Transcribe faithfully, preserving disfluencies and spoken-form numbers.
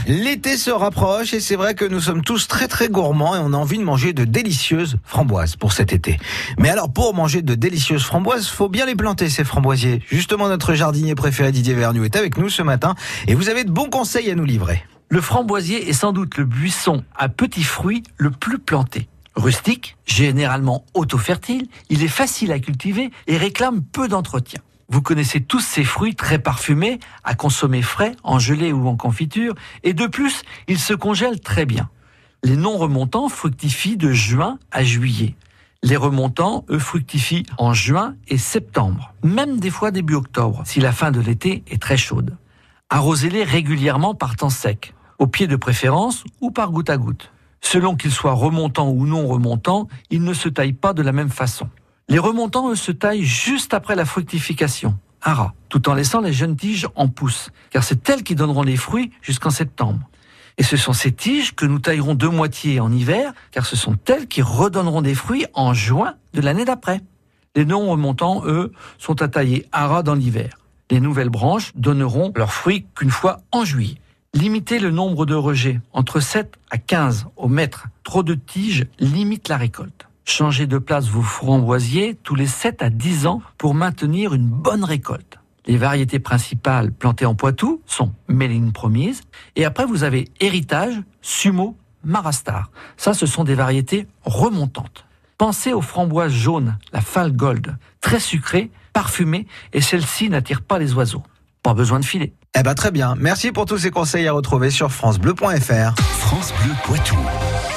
L'été se rapproche et c'est vrai que nous sommes tous très très gourmands et on a envie de manger de délicieuses framboises pour cet été. Mais alors pour manger de délicieuses framboises, faut bien les planter ces framboisiers. Justement, notre jardinier préféré Didier Vergniaud est avec nous ce matin et vous avez de bons conseils à nous livrer. Le framboisier est sans doute le buisson à petits fruits le plus planté. Rustique, généralement auto-fertile, il est facile à cultiver et réclame peu d'entretien. Vous connaissez tous ces fruits très parfumés, à consommer frais, en gelée ou en confiture, et de plus, ils se congèlent très bien. Les non remontants fructifient de juin à juillet. Les remontants, eux, fructifient en juin et septembre, même des fois début octobre, si la fin de l'été est très chaude. Arrosez-les régulièrement par temps sec, au pied de préférence ou par goutte à goutte. Selon qu'ils soient remontants ou non remontants, ils ne se taillent pas de la même façon. Les remontants, eux, se taillent juste après la fructification, à ras, tout en laissant les jeunes tiges en pousse, car c'est elles qui donneront les fruits jusqu'en septembre. Et ce sont ces tiges que nous taillerons de moitié en hiver, car ce sont elles qui redonneront des fruits en juin de l'année d'après. Les non remontants, eux, sont à tailler à ras dans l'hiver. Les nouvelles branches donneront leurs fruits qu'une fois en juillet. Limitez le nombre de rejets, entre sept à quinze au mètre. Trop de tiges limite la récolte. Changez de place vos framboisiers tous les sept à dix ans pour maintenir une bonne récolte. Les variétés principales plantées en Poitou sont Méline Promise, et après vous avez Héritage, Sumo, Marastar. Ça, ce sont des variétés remontantes. Pensez aux framboises jaunes, la Fall Gold, très sucrée, parfumée, et celle-ci n'attire pas les oiseaux. Pas besoin de filet. Eh ben très bien, merci pour tous ces conseils à retrouver sur francebleu point fr. France Bleu Poitou.